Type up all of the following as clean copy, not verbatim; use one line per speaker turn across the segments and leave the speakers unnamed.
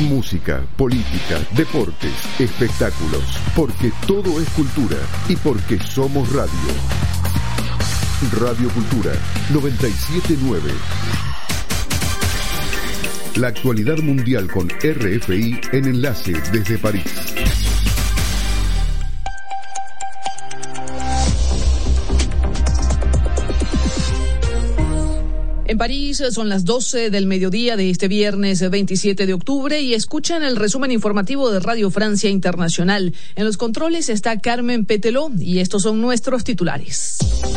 Música, política, deportes, espectáculos, porque todo es cultura y porque somos radio. Radio Cultura 97.9. La actualidad mundial con RFI en enlace desde París.
En París son las 12 del mediodía de este viernes 27 de octubre y escuchan el resumen informativo de Radio Francia Internacional. En los controles está Carmen Peteló y estos son nuestros titulares.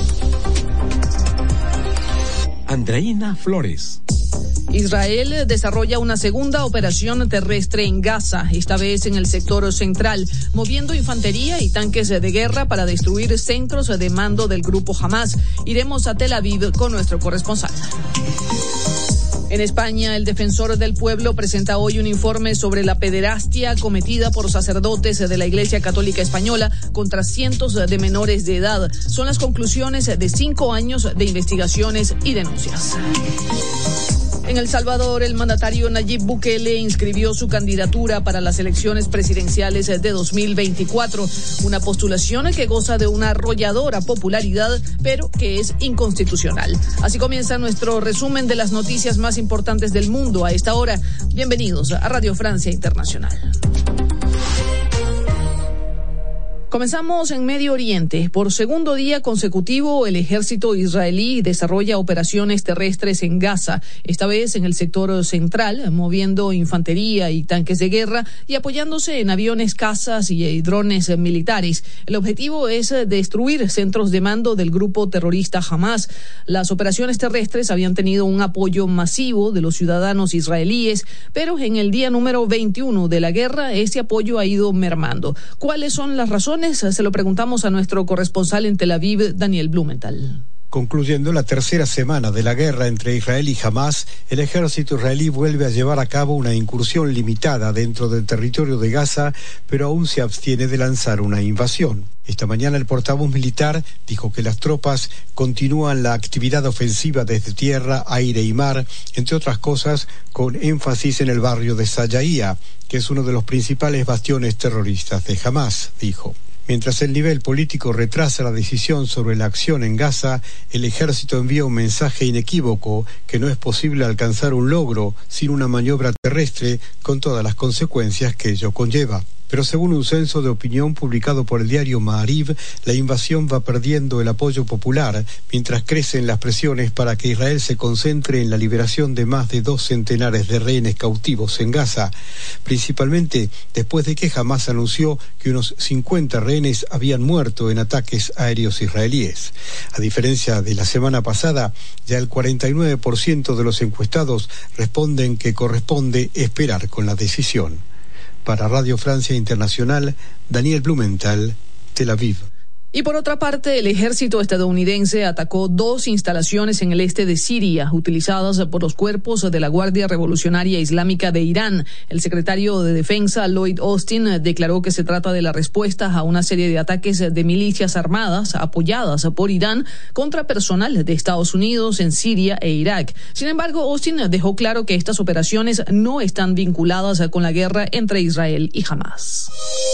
Andreina Flores.
Israel desarrolla una segunda operación terrestre en Gaza, esta vez en el sector central, moviendo infantería y tanques de guerra para destruir centros de mando del grupo Hamas. Iremos a Tel Aviv con nuestro corresponsal. En España, el defensor del pueblo presenta hoy un informe sobre la pederastia cometida por sacerdotes de la Iglesia Católica Española contra cientos de menores de edad. Son las conclusiones de 5 años de investigaciones y denuncias. En El Salvador, el mandatario Nayib Bukele inscribió su candidatura para las elecciones presidenciales de 2024, una postulación que goza de una arrolladora popularidad, pero que es inconstitucional. Así comienza nuestro resumen de las noticias más importantes del mundo a esta hora. Bienvenidos a Radio Francia Internacional. Comenzamos en Medio Oriente. Por segundo día consecutivo, el ejército israelí desarrolla operaciones terrestres en Gaza, esta vez en el sector central, moviendo infantería y tanques de guerra y apoyándose en aviones cazas y drones militares. El objetivo es destruir centros de mando del grupo terrorista Hamas. Las operaciones terrestres habían tenido un apoyo masivo de los ciudadanos israelíes, pero en el día número 21 de la guerra, ese apoyo ha ido mermando. ¿Cuáles son las razones? Se lo preguntamos a nuestro corresponsal en Tel Aviv, Daniel Blumenthal.
Concluyendo la tercera semana de la guerra entre Israel y Hamas, el ejército israelí vuelve a llevar a cabo una incursión limitada dentro del territorio de Gaza, pero aún se abstiene de lanzar una invasión. Esta mañana el portavoz militar dijo que las tropas continúan la actividad ofensiva desde tierra, aire y mar, entre otras cosas con énfasis en el barrio de Sayaya, que es uno de los principales bastiones terroristas de Hamas, dijo. Mientras el nivel político retrasa la decisión sobre la acción en Gaza, el ejército envía un mensaje inequívoco que no es posible alcanzar un logro sin una maniobra terrestre con todas las consecuencias que ello conlleva. Pero según un censo de opinión publicado por el diario Ma'ariv, la invasión va perdiendo el apoyo popular, mientras crecen las presiones para que Israel se concentre en la liberación de más de 2 centenares de rehenes cautivos en Gaza, principalmente después de que Hamas anunció que unos 50 rehenes habían muerto en ataques aéreos israelíes. A diferencia de la semana pasada, ya el 49% de los encuestados responden que corresponde esperar con la decisión. Para Radio Francia Internacional, Daniel Blumenthal, Tel Aviv.
Y por otra parte, el ejército estadounidense atacó 2 instalaciones en el este de Siria, utilizadas por los cuerpos de la Guardia Revolucionaria Islámica de Irán. El secretario de Defensa, Lloyd Austin, declaró que se trata de la respuesta a una serie de ataques de milicias armadas apoyadas por Irán contra personal de Estados Unidos en Siria e Irak. Sin embargo, Austin dejó claro que estas operaciones no están vinculadas con la guerra entre Israel y Hamas.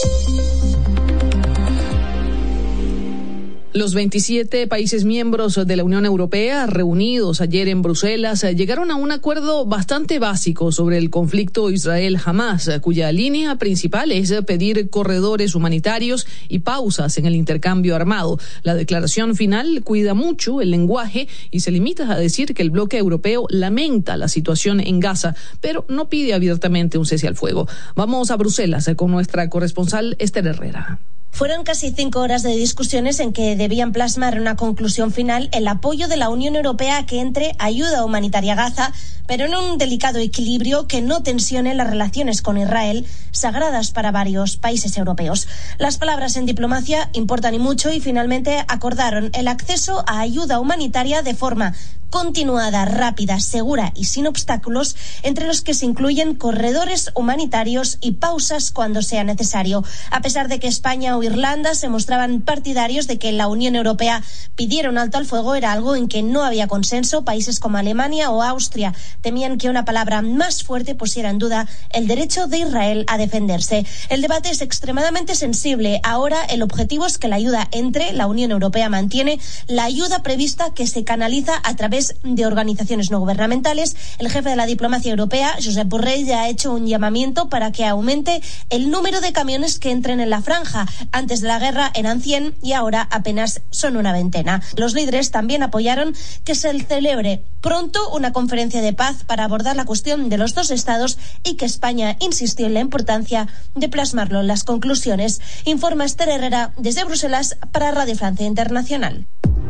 Los 27 países miembros de la Unión Europea, reunidos ayer en Bruselas, llegaron a un acuerdo bastante básico sobre el conflicto Israel-Hamas, cuya línea principal es pedir corredores humanitarios y pausas en el intercambio armado. La declaración final cuida mucho el lenguaje y se limita a decir que el bloque europeo lamenta la situación en Gaza, pero no pide abiertamente un cese al fuego. Vamos a Bruselas con nuestra corresponsal Esther Herrera.
Fueron casi 5 horas de discusiones en que debían plasmar una conclusión final el apoyo de la Unión Europea a que entre ayuda humanitaria a Gaza, pero en un delicado equilibrio que no tensione las relaciones con Israel, sagradas para varios países europeos. Las palabras en diplomacia importan y mucho y finalmente acordaron el acceso a ayuda humanitaria de forma continuada, rápida, segura y sin obstáculos, entre los que se incluyen corredores humanitarios y pausas cuando sea necesario. A pesar de que España o Irlanda se mostraban partidarios de que la Unión Europea pidiera un alto al fuego era algo en que no había consenso. Países como Alemania o Austria temían que una palabra más fuerte pusiera en duda el derecho de Israel a defenderse. El debate es extremadamente sensible. Ahora el objetivo es que la ayuda entre. La Unión Europea mantiene la ayuda prevista que se canaliza a través de organizaciones no gubernamentales. El jefe de la diplomacia europea, Josep Borrell, ya ha hecho un llamamiento para que aumente el número de camiones que entren en la franja. Antes de la guerra eran 100 y ahora apenas son una veintena. Los líderes también apoyaron que se celebre pronto una conferencia de paz para abordar la cuestión de los dos estados y que España insistió en la importancia de plasmarlo en las conclusiones. Informa Esther Herrera desde Bruselas para Radio Francia Internacional.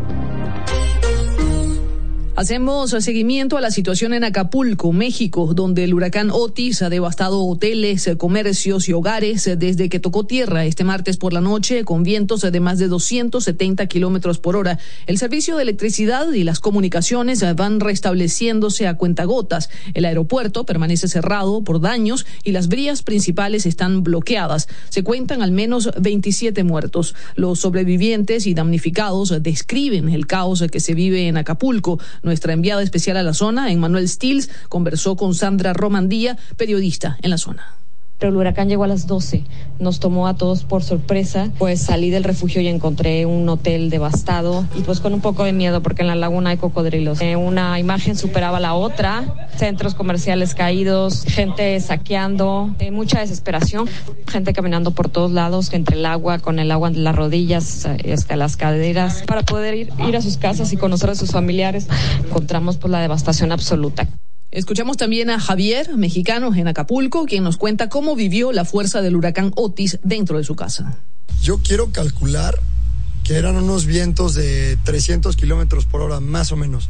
Hacemos seguimiento a la situación en Acapulco, México, donde el huracán Otis ha devastado hoteles, comercios y hogares desde que tocó tierra este martes por la noche con vientos de más de 270 kilómetros por hora. El servicio de electricidad y las comunicaciones van restableciéndose a cuentagotas. El aeropuerto permanece cerrado por daños y las vías principales están bloqueadas. Se cuentan al menos 27 muertos. Los sobrevivientes y damnificados describen el caos que se vive en Acapulco. Nuestra enviada especial a la zona, Emmanuel Stills, conversó con Sandra Romandía, periodista en la zona.
Pero el huracán llegó a las 12, nos tomó a todos por sorpresa, pues salí del refugio y encontré un hotel devastado y pues con un poco de miedo porque en la laguna hay cocodrilos. Una imagen superaba la otra, centros comerciales caídos, gente saqueando, mucha desesperación, gente caminando por todos lados entre el agua, con el agua en las rodillas, hasta las caderas, para poder ir a sus casas y conocer a sus familiares. Encontramos pues la devastación absoluta.
Escuchamos también a Javier, mexicano en Acapulco, quien nos cuenta cómo vivió la fuerza del huracán Otis dentro de su casa.
Yo quiero calcular que eran unos vientos de 300 kilómetros por hora, más o menos,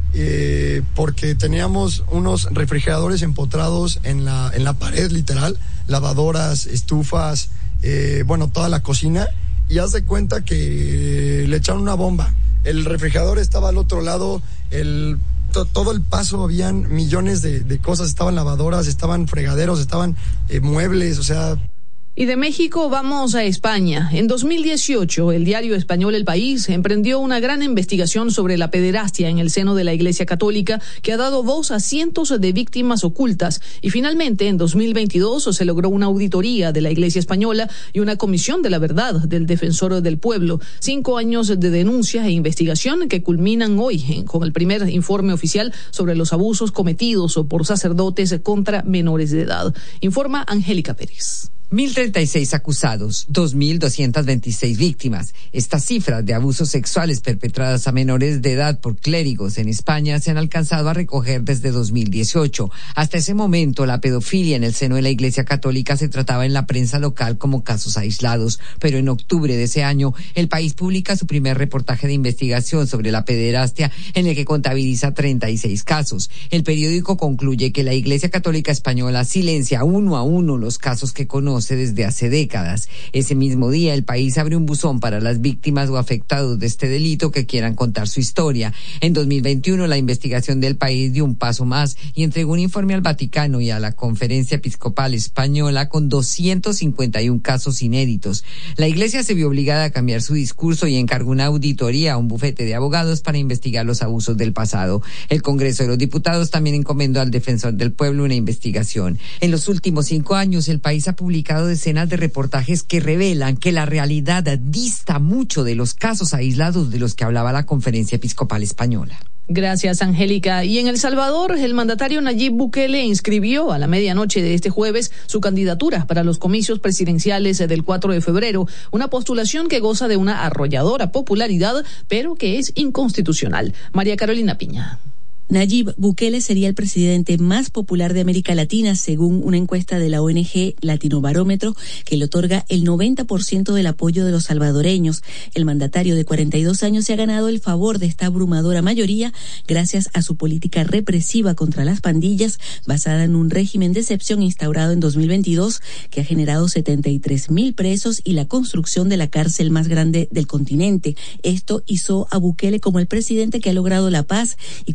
porque teníamos unos refrigeradores empotrados en la pared, literal, lavadoras, estufas, toda la cocina, y haz de cuenta que le echaron una bomba. El refrigerador estaba al otro lado, todo el paso habían millones de cosas, estaban lavadoras, estaban fregaderos, estaban muebles, o sea...
Y de México vamos a España. En 2018, el diario español El País emprendió una gran investigación sobre la pederastia en el seno de la Iglesia Católica que ha dado voz a cientos de víctimas ocultas. Y finalmente, en 2022, se logró una auditoría de la Iglesia Española y una comisión de la verdad del Defensor del Pueblo. 5 años de denuncia e investigación que culminan hoy con el primer informe oficial sobre los abusos cometidos por sacerdotes contra menores de edad. Informa Angélica Pérez.
1.036 acusados, 2.226 víctimas. Estas cifras de abusos sexuales perpetradas a menores de edad por clérigos en España se han alcanzado a recoger desde 2018. Hasta ese momento, la pedofilia en el seno de la Iglesia Católica se trataba en la prensa local como casos aislados, pero en octubre de ese año, El País publica su primer reportaje de investigación sobre la pederastia en el que contabiliza 36 casos. El periódico concluye que la Iglesia Católica Española silencia uno a uno los casos que conoce desde hace décadas. Ese mismo día, El País abre un buzón para las víctimas o afectados de este delito que quieran contar su historia. En 2021, la investigación del País dio un paso más y entregó un informe al Vaticano y a la Conferencia Episcopal Española con 251 casos inéditos. La Iglesia se vio obligada a cambiar su discurso y encargó una auditoría a un bufete de abogados para investigar los abusos del pasado. El Congreso de los Diputados también encomendó al Defensor del Pueblo una investigación. En los últimos 5 años, El País ha publicado decenas de reportajes que revelan que la realidad dista mucho de los casos aislados de los que hablaba la Conferencia Episcopal Española.
Gracias, Angélica. Y en El Salvador, el mandatario Nayib Bukele inscribió a la medianoche de este jueves su candidatura para los comicios presidenciales del 4 de febrero, una postulación que goza de una arrolladora popularidad, pero que es inconstitucional. María Carolina Piña.
Nayib Bukele sería el presidente más popular de América Latina, según una encuesta de la ONG Latinobarómetro, que le otorga el 90% del apoyo de los salvadoreños. El mandatario de 42 años se ha ganado el favor de esta abrumadora mayoría gracias a su política represiva contra las pandillas, basada en un régimen de excepción instaurado en 2022, que ha generado 73,000 presos y la construcción de la cárcel más grande del continente. Esto hizo a Bukele como el presidente que ha logrado la paz y como un candidato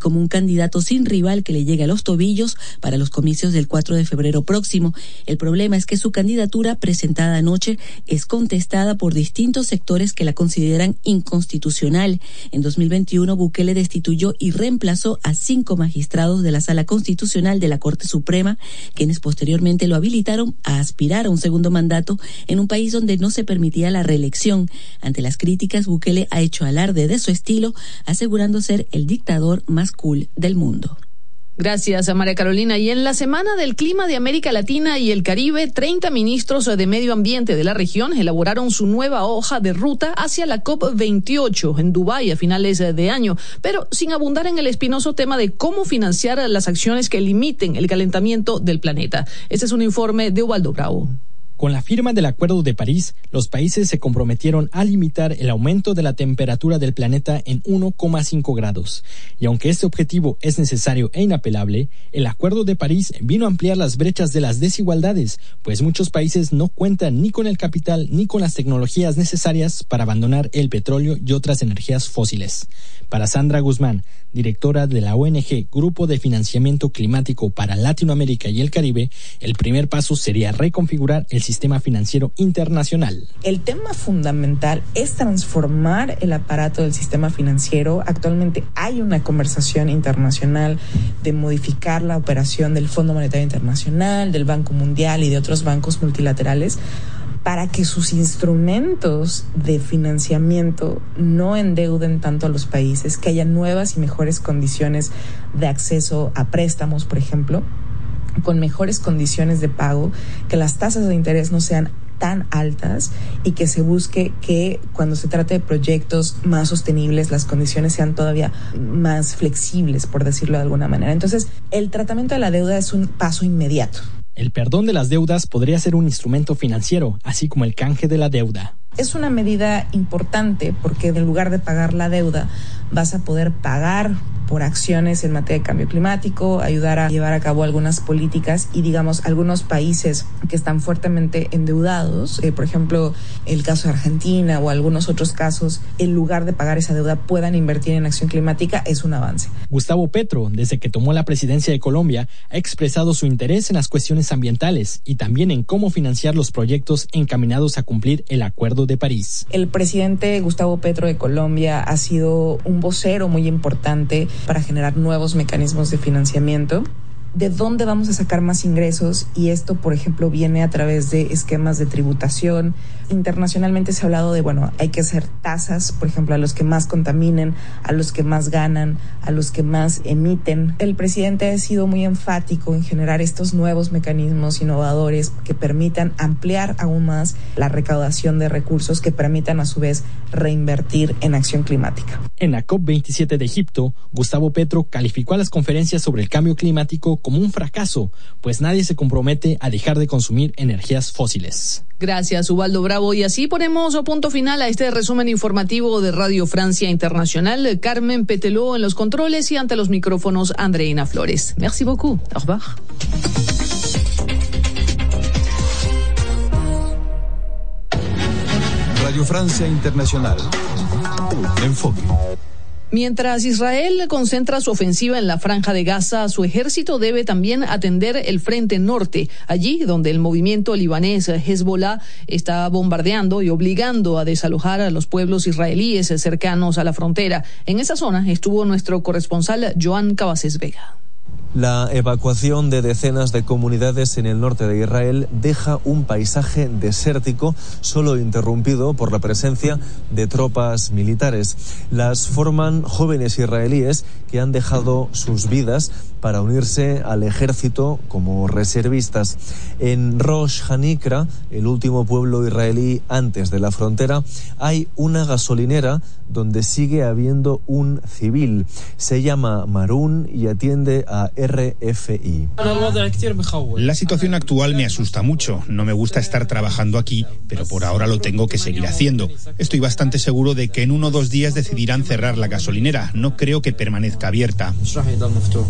candidato sin rival que le llegue a los tobillos para los comicios del 4 de febrero próximo. El problema es que su candidatura, presentada anoche, es contestada por distintos sectores que la consideran inconstitucional. En 2021, Bukele destituyó y reemplazó a 5 magistrados de la Sala Constitucional de la Corte Suprema, quienes posteriormente lo habilitaron a aspirar a un segundo mandato en un país donde no se permitía la reelección. Ante las críticas, Bukele ha hecho alarde de su estilo, asegurando ser el dictador más cool del mundo.
Gracias a María Carolina. Y en la Semana del Clima de América Latina y el Caribe, 30 ministros de medio ambiente de la región elaboraron su nueva hoja de ruta hacia la COP28 en Dubái a finales de año, pero sin abundar en el espinoso tema de cómo financiar las acciones que limiten el calentamiento del planeta. Este es un informe de Ubaldo Bravo.
Con la firma del Acuerdo de París, los países se comprometieron a limitar el aumento de la temperatura del planeta en 1,5 grados. Y aunque este objetivo es necesario e inapelable, el Acuerdo de París vino a ampliar las brechas de las desigualdades, pues muchos países no cuentan ni con el capital ni con las tecnologías necesarias para abandonar el petróleo y otras energías fósiles. Para Sandra Guzmán, directora de la ONG Grupo de Financiamiento Climático para Latinoamérica y el Caribe, el primer paso sería reconfigurar el sistema financiero internacional.
El tema fundamental es transformar el aparato del sistema financiero. Actualmente hay una conversación internacional de modificar la operación del Fondo Monetario Internacional, del Banco Mundial y de otros bancos multilaterales, para que sus instrumentos de financiamiento no endeuden tanto a los países, que haya nuevas y mejores condiciones de acceso a préstamos, por ejemplo, con mejores condiciones de pago, que las tasas de interés no sean tan altas y que se busque que cuando se trate de proyectos más sostenibles las condiciones sean todavía más flexibles, por decirlo de alguna manera. Entonces, el tratamiento de la deuda es un paso inmediato.
El perdón de las deudas podría ser un instrumento financiero, así como el canje de la deuda.
Es una medida importante porque en lugar de pagar la deuda, vas a poder pagar por acciones en materia de cambio climático, ayudar a llevar a cabo algunas políticas y, digamos, algunos países que están fuertemente endeudados, por ejemplo, el caso de Argentina o algunos otros casos, en lugar de pagar esa deuda, puedan invertir en acción climática, es un avance.
Gustavo Petro, desde que tomó la presidencia de Colombia, ha expresado su interés en las cuestiones ambientales y también en cómo financiar los proyectos encaminados a cumplir el Acuerdo de París.
El presidente Gustavo Petro de Colombia ha sido un vocero muy importante para generar nuevos mecanismos de financiamiento. ¿De dónde vamos a sacar más ingresos? Y esto, por ejemplo, viene a través de esquemas de tributación. Internacionalmente se ha hablado de, hay que hacer tasas, por ejemplo, a los que más contaminen, a los que más ganan, a los que más emiten. El presidente ha sido muy enfático en generar estos nuevos mecanismos innovadores que permitan ampliar aún más la recaudación de recursos, que permitan a su vez reinvertir en acción climática.
En la COP27 de Egipto, Gustavo Petro calificó a las conferencias sobre el cambio climático como un fracaso, pues nadie se compromete a dejar de consumir energías fósiles.
Gracias, Ubaldo Bravo. Y así ponemos punto final a este resumen informativo de Radio Francia Internacional. Carmen Peteló en los controles y ante los micrófonos Andreina Flores. Merci beaucoup. Au revoir.
Radio Francia Internacional. Enfoque.
Mientras Israel concentra su ofensiva en la Franja de Gaza, su ejército debe también atender el frente norte, allí donde el movimiento libanés Hezbollah está bombardeando y obligando a desalojar a los pueblos israelíes cercanos a la frontera. En esa zona estuvo nuestro corresponsal Joan Cabasés Vega.
La evacuación de decenas de comunidades en el norte de Israel deja un paisaje desértico, solo interrumpido por la presencia de tropas militares. Las forman jóvenes israelíes que han dejado sus vidas para unirse al ejército como reservistas. En Rosh Hanikra, el último pueblo israelí antes de la frontera, hay una gasolinera donde sigue habiendo un civil. Se llama Marun y atiende a RFI.
La situación actual me asusta mucho. No me gusta estar trabajando aquí, pero por ahora lo tengo que seguir haciendo. Estoy bastante seguro de que en 1 o 2 días decidirán cerrar la gasolinera. No creo que permanezca abierta.
Marun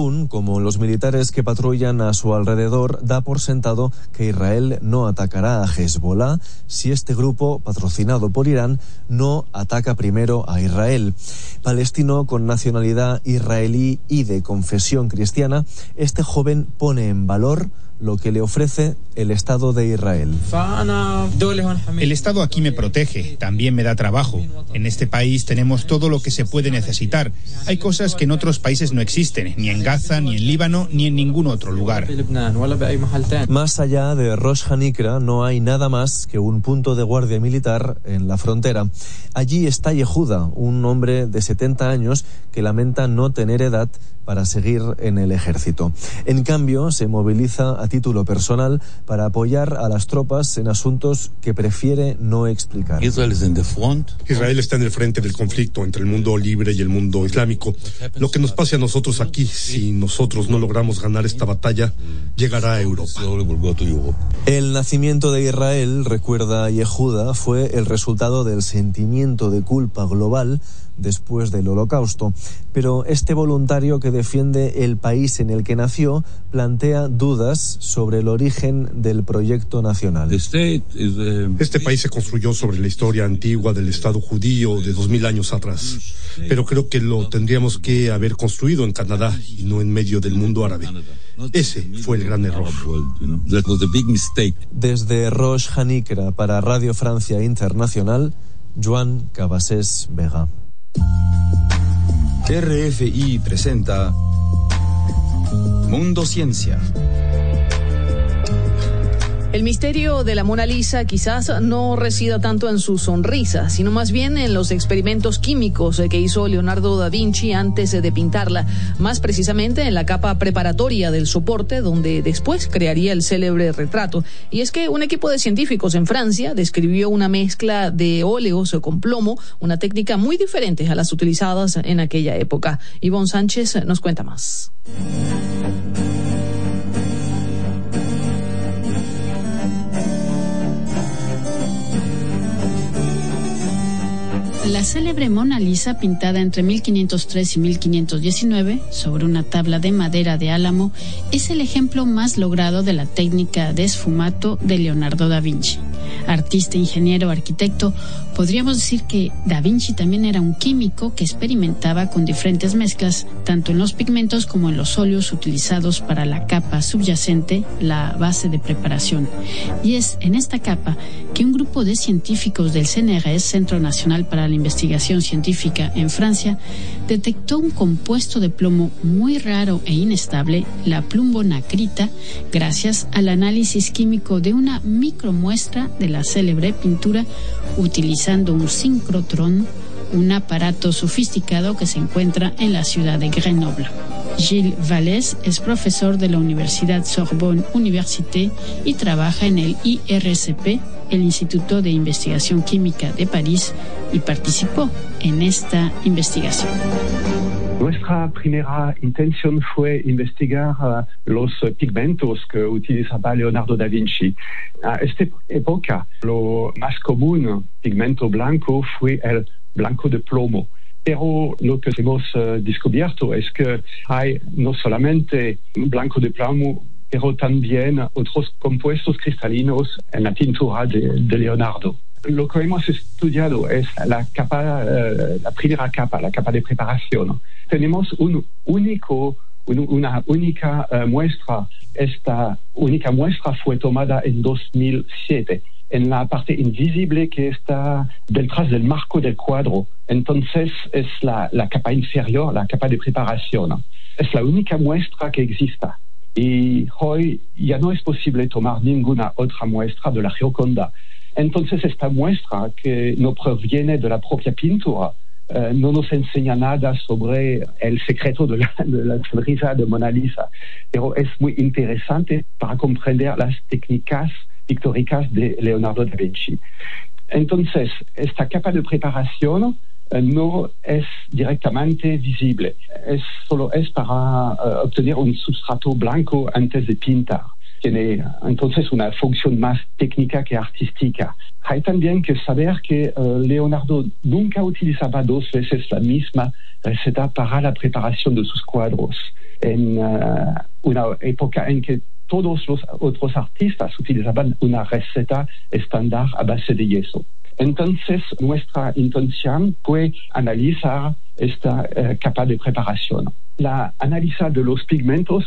común, como los militares que patrullan a su alrededor, da por sentado que Israel no atacará a Hezbollah si este grupo, patrocinado por Irán, no ataca primero a Israel. Palestino con nacionalidad israelí y de confesión cristiana, este joven pone en valor lo que le ofrece el Estado de Israel.
El Estado aquí me protege, también me da trabajo. En este país tenemos todo lo que se puede necesitar. Hay cosas que en otros países no existen, ni en Gaza, ni en Líbano, ni en ningún otro lugar.
Más allá de Rosh Hanikra no hay nada más que un punto de guardia militar en la frontera. Allí está Yehuda, un hombre de 70 años que lamenta no tener edad para seguir en el ejército. En cambio, se moviliza a título personal para apoyar a las tropas en asuntos que prefiere no explicar.
Israel está en el frente del conflicto entre el mundo libre y el mundo islámico. Lo que nos pase a nosotros aquí, si nosotros no logramos ganar esta batalla, llegará a Europa.
El nacimiento de Israel, recuerda Yehuda, fue el resultado del sentimiento de culpa global después del Holocausto. Pero este voluntario que defiende el país en el que nació plantea dudas sobre el origen del proyecto nacional.
Este país se construyó sobre la historia antigua del Estado judío de 2000 años atrás. Pero creo que lo tendríamos que haber construido en Canadá y no en medio del mundo árabe. Ese fue el gran error.
Desde Rosh Hanikra para Radio Francia Internacional, Joan Cabasés Vega.
RFI presenta Mundo Ciencia.
El misterio de la Mona Lisa quizás no resida tanto en su sonrisa, sino más bien en los experimentos químicos que hizo Leonardo da Vinci antes de pintarla, más precisamente en la capa preparatoria del soporte donde después crearía el célebre retrato. Y es que un equipo de científicos en Francia describió una mezcla de óleos con plomo, una técnica muy diferente a las utilizadas en aquella época. Ivonne Sánchez nos cuenta más.
La célebre Mona Lisa, pintada entre 1503 y 1519 sobre una tabla de madera de álamo, es el ejemplo más logrado de la técnica de esfumato de Leonardo da Vinci. Artista, ingeniero, arquitecto, podríamos decir que da Vinci también era un químico que experimentaba con diferentes mezclas, tanto en los pigmentos como en los óleos utilizados para la capa subyacente, la base de preparación. Y es en esta capa que un grupo de científicos del CNRS, Centro Nacional para la Investigación Científica en Francia, detectó un compuesto de plomo muy raro e inestable, la plumbonacrita, gracias al análisis químico de una micromuestra de la célebre pintura utilizando un sincrotrón, un aparato sofisticado que se encuentra en la ciudad de Grenoble. Gilles Vallès es profesor de la Universidad Sorbonne Université y trabaja en el IRCP, el Instituto de Investigación Química de París, y participó en esta investigación.
Nuestra primera intención fue investigar los pigmentos que utilizaba Leonardo da Vinci. A esta época, lo más común pigmento blanco fue el blanco de plomo. Pero lo que hemos descubierto es que hay no solamente blanco de plomo, pero también otros compuestos cristalinos en la pintura de Leonardo. Lo que hemos estudiado es la primera capa, la capa de preparación. Tenemos una única muestra. Esta única muestra fue tomada en 2007, en la parte invisible que está detrás del marco del cuadro. Entonces es la capa inferior, la capa de preparación. Es la única muestra que exista. Y hoy ya no es posible tomar ninguna otra muestra de la Gioconda. Entonces esta muestra, que no proviene de la propia pintura, no nos enseña nada sobre el secreto de la sonrisa de Mona Lisa, pero es muy interesante para comprender las técnicas pictóricas de Leonardo da Vinci. Entonces, esta capa de preparación no es directamente visible, solo es para obtener un sustrato blanco antes de pintar. Tiene entonces una función más técnica que artística. Hay también que saber que Leonardo nunca utilizaba dos veces la misma receta para la preparación de sus cuadros. En una época en que todos los otros artistas utilizaban una receta estándar a base de yeso. Entonces, nuestra intención fue analizar esta capa de preparación. La análisis de los pigmentos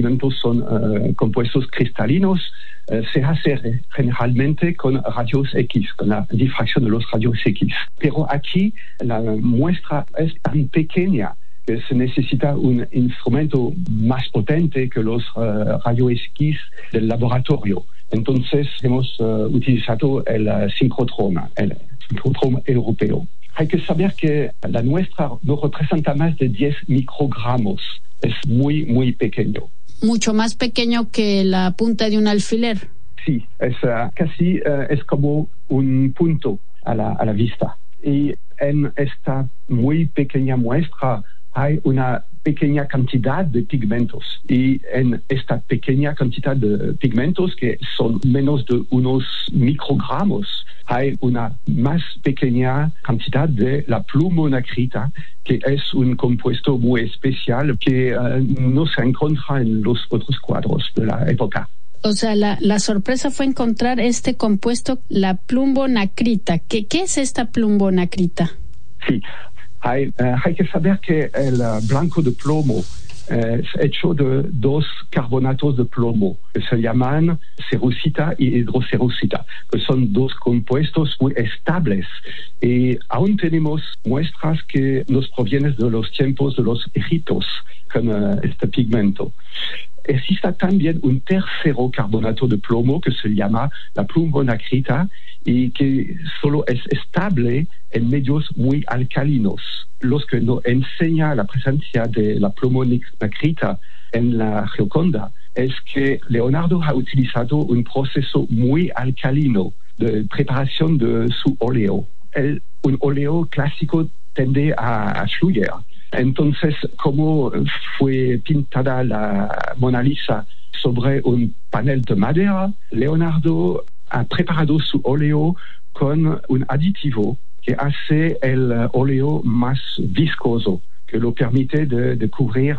son compuestos cristalinos, se hace generalmente con rayos X, con la difracción de los rayos X. Pero aquí la muestra es tan pequeña que se necesita un instrumento más potente que los rayos X del laboratorio. Entonces hemos utilizado el sincrotrón europeo. Hay que saber que la nuestra no representa más de 10 microgramos. Es muy, muy pequeño.
Mucho más pequeño que la punta de un alfiler.
Sí, es casi es como un punto a la vista. Y en esta muy pequeña muestra hay una pequeña cantidad de pigmentos. Y en esta pequeña cantidad de pigmentos, que son menos de unos microgramos, hay una más pequeña cantidad de la plumonacrita, que es un compuesto muy especial que no se encuentra en los otros cuadros de la época.
O sea, la sorpresa fue encontrar este compuesto, la plumonacrita. ¿Qué es esta plumonacrita?
Sí, hay que saber que el blanco de plomo es hecho de dos carbonatos de plomo que se llaman cerussita y hidrocerussita, que son dos compuestos muy estables, y aún tenemos muestras que nos provienen de los tiempos de los egipcios con este pigmento. Existe también un tercero carbonato de plomo que se llama la plumonacrita y que solo es estable en medios muy alcalinos. Los que nos enseña la presencia de la plumonacrita en la Gioconda es que Leonardo ha utilizado un proceso muy alcalino de preparación de su óleo. Un óleo clásico tiende a fluir. Entonces, como fue pintada la Mona Lisa sobre un panel de madera, Leonardo ha preparado su óleo con un aditivo que hace el óleo más viscoso, que lo permite de cubrir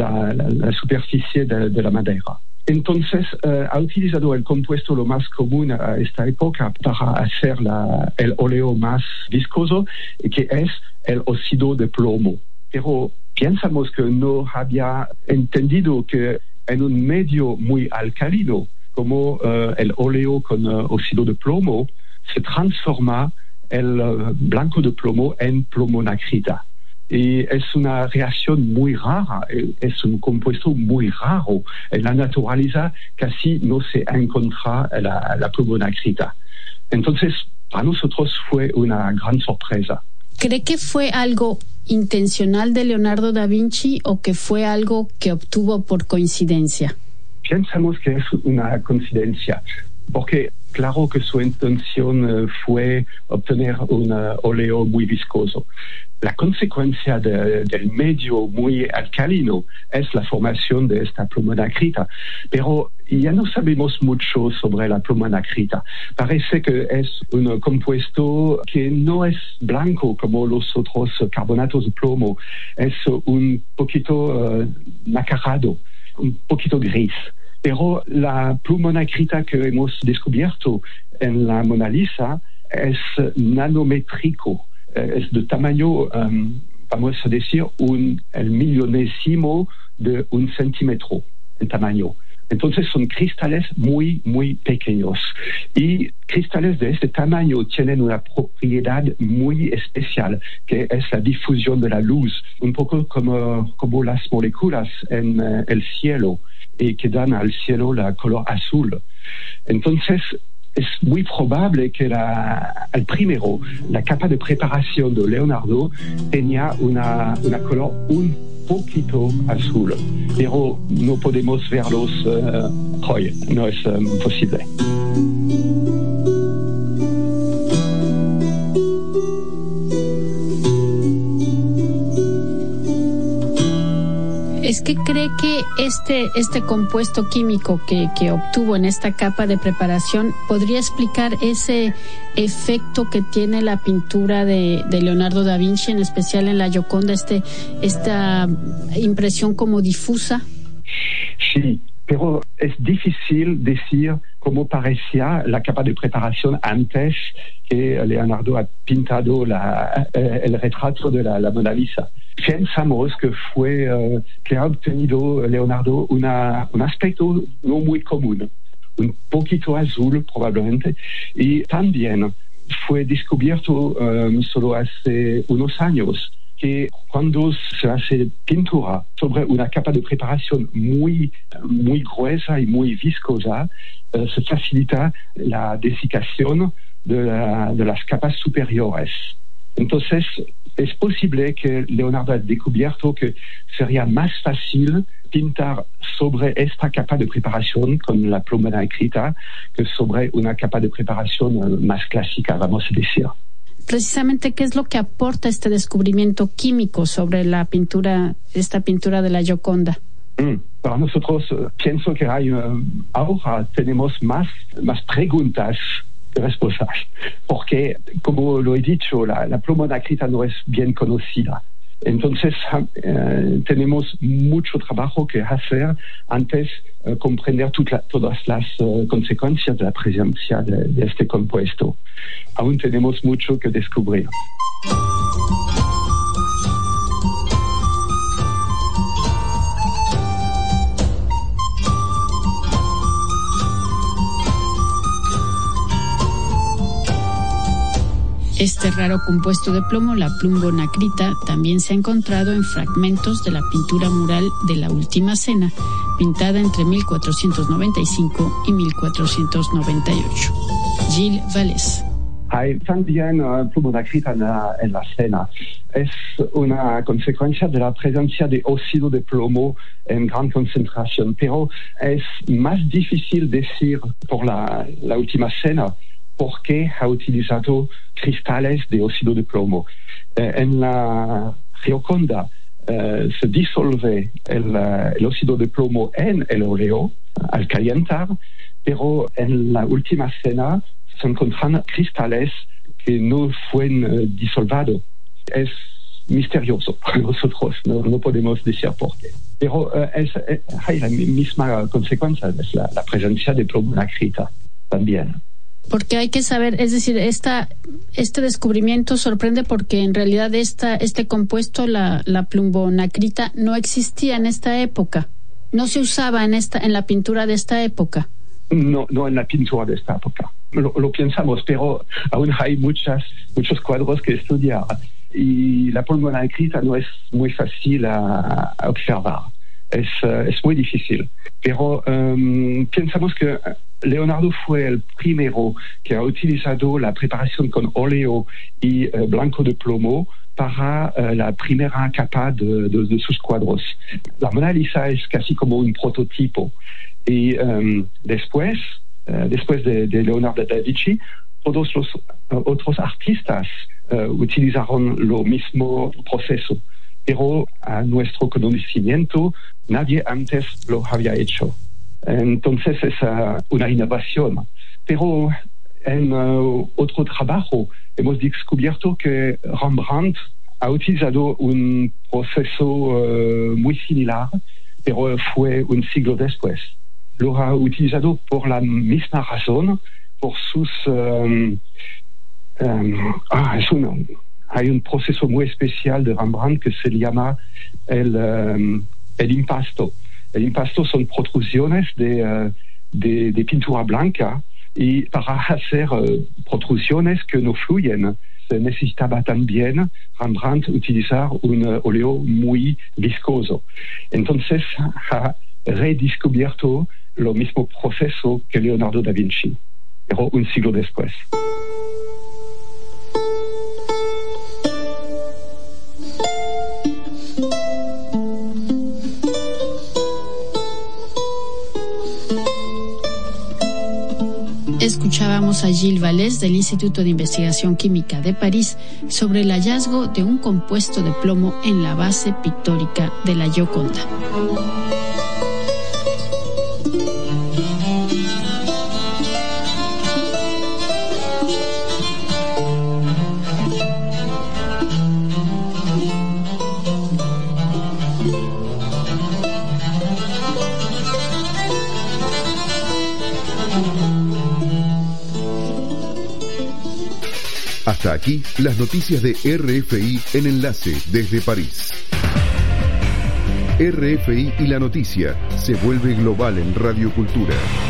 la superficie de la madera. Entonces, ha utilizado el compuesto lo más común a esta época para hacer el óleo más viscoso, que es el óxido de plomo. Pero pensamos que no había entendido que en un medio muy alcalino, como el óleo con óxido de plomo, se transforma el blanco de plomo en plumonacrita. Y es una reacción muy rara, es un compuesto muy raro. En la naturaleza casi no se encuentra la plumonacrita. Entonces, para nosotros fue una gran sorpresa.
¿Cree que fue algo intencional de Leonardo da Vinci o que fue algo que obtuvo por coincidencia?
Pensamos que es una coincidencia, porque claro que su intención fue obtener un óleo muy viscoso. La consecuencia del medio muy alcalino es la formación de esta plumonacrita, pero ya no sabemos mucho sobre la plumonacrita. Parece que es un compuesto que no es blanco como los otros carbonatos de plomo, es un poquito nacarado, un poquito gris. Pero la plumonacrita que hemos descubierto en la Mona Lisa es nanométrico, es de tamaño, vamos a decir, el millonésimo de un centímetro en tamaño. Entonces son cristales muy, muy pequeños. Y cristales de este tamaño tienen una propiedad muy especial, que es la difusión de la luz, un poco como las moléculas en el cielo, y que dan al cielo la color azul. Entonces, es muy probable que al primero, la capa de preparación de Leonardo tenía una color un poquito azul, pero no podemos verlos hoy, no es posible.
es que cree que este compuesto químico que obtuvo en esta capa de preparación podría explicar ese efecto que tiene la pintura de Leonardo da Vinci, en especial en la Gioconda, esta impresión como difusa.
Sí, pero es difícil decir cómo parecía la capa de preparación antes que Leonardo ha pintado el retrato de la Mona Lisa. Pensamos que ha obtenido Leonardo un aspecto no muy común, un poquito azul probablemente, y también fue descubierto solo hace unos años que cuando se hace pintura sobre una capa de preparación muy gruesa y muy viscosa, se facilita la desiccación de las capas superiores. Entonces, es posible que Leonardo haya descubierto que sería más fácil pintar sobre esta capa de preparación con la pluma negrita que sobre una capa de preparación más clásica, vamos a decir.
Precisamente, ¿qué es lo que aporta este descubrimiento químico sobre esta pintura de la Gioconda?
Para nosotros, pienso que ahora tenemos más preguntas que respuestas, porque, como lo he dicho, la pluma negrita no es bien conocida. Entonces, tenemos mucho trabajo que hacer antes de comprender todas las consecuencias de la presencia de este compuesto. Aún tenemos mucho que descubrir.
Este raro compuesto de plomo, la plumbonacrita, también se ha encontrado en fragmentos de la pintura mural de La Última Cena, pintada entre 1495 y 1498. Gilles Vallès.
Hay también plumbonacrita en la cena. Es una consecuencia de la presencia de óxido de plomo en gran concentración, pero es más difícil decir por la Última Cena porque ha utilizado cristales de óxido de plomo. En la Gioconda se disuelve el óxido de plomo en el óleo al calentar, pero en la Última Cena se encuentran cristales que no fueron disolvados. Es misterioso para nosotros, no podemos decir por qué. Pero hay la misma consecuencia, es la presencia de plumbonacrita también.
Porque hay que saber, es decir, este descubrimiento sorprende porque en realidad este compuesto, la plumbonacrita, no existía en esta época. No se usaba en la pintura de esta época.
No en la pintura de esta época. Lo pensamos, pero aún hay muchos cuadros que estudiar. Y la plumbonacrita no es muy fácil a observar. Es muy difícil. Pero pensamos que Leonardo fue el primero que ha utilizado la preparación con óleo y blanco de plomo para la primera capa de sus cuadros. La Mona Lisa es casi como un prototipo. Y después de Leonardo da Vinci, todos los otros artistas utilizaron lo mismo proceso. Pero a nuestro conocimiento, nadie antes lo había hecho. Entonces es una innovación. Pero en otro trabajo hemos descubierto que Rembrandt ha utilizado un proceso muy similar, pero fue un siglo después. Lo ha utilizado por la misma razón, por sus... hay un proceso muy especial de Rembrandt que se llama el impasto. El impasto son protrusiones de pintura blanca y para hacer protrusiones que no fluyen se necesitaba también Rembrandt utilizar un óleo muy viscoso. Entonces ha redescubierto lo mismo proceso que Leonardo da Vinci, pero un siglo después.
Escuchábamos a Gilles Vallès del Instituto de Investigación Química de París sobre el hallazgo de un compuesto de plomo en la base pictórica de la Gioconda.
Hasta aquí las noticias de RFI en Enlace desde París. RFI y la noticia se vuelve global en Radio Cultura.